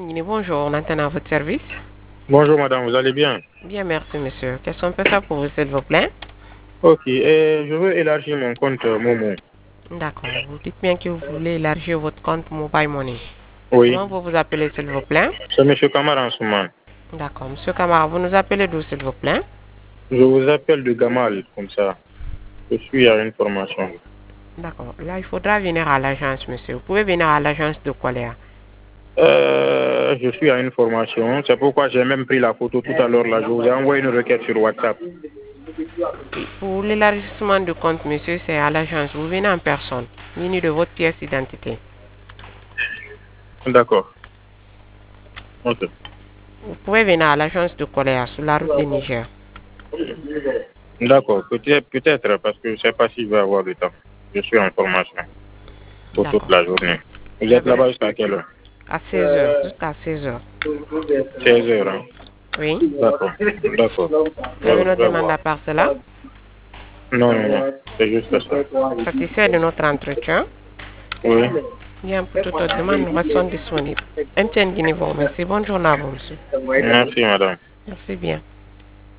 Guinée, bonjour, on attend à votre service. Bonjour madame, vous allez bien? Bien, merci monsieur. Qu'est-ce qu'on peut faire pour vous, s'il vous plaît? Ok, je veux élargir mon compte Momo. D'accord. Vous dites bien que vous voulez élargir votre compte Mobile Money. Oui, Comment vous vous appelez, s'il vous plaît? c'est Monsieur Kamara Ansouman. D'accord. Monsieur Camara, vous nous appelez d'où, s'il vous plaît? Je vous appelle de Gamal, comme ça. Je suis à une formation. D'accord. Là, il faudra venir à l'agence, monsieur. Vous pouvez venir à l'agence de Coléa. Je suis à une formation, c'est pourquoi j'ai même pris la photo tout à l'heure là. Je vous ai envoyé une requête sur WhatsApp. Oui, pour l'élargissement de compte, monsieur, c'est à l'agence. Vous venez en personne, muni de votre pièce d'identité. D'accord. Ok. Vous pouvez venir à l'agence de Coléa sur la route de Niger. D'accord, peut-être, parce que je ne sais pas si je vais avoir le temps. Je suis en formation pour toute D'accord. la journée. Vous Vous êtes avez là-bas jusqu'à quelle heure? à 16 heures, jusqu'à 16 heures. 16 heures, hein? Oui. D'accord, d'accord. Vous avez Je notre vais demande voir. à part cela? Non, non, non, c'est juste ça. Satisfait de notre entretien? Oui. Bien, pour toute autre demande, nous restons disponibles. MTN Guinée vous remercie. Bonne journée à vous, monsieur. Merci, madame. Merci bien.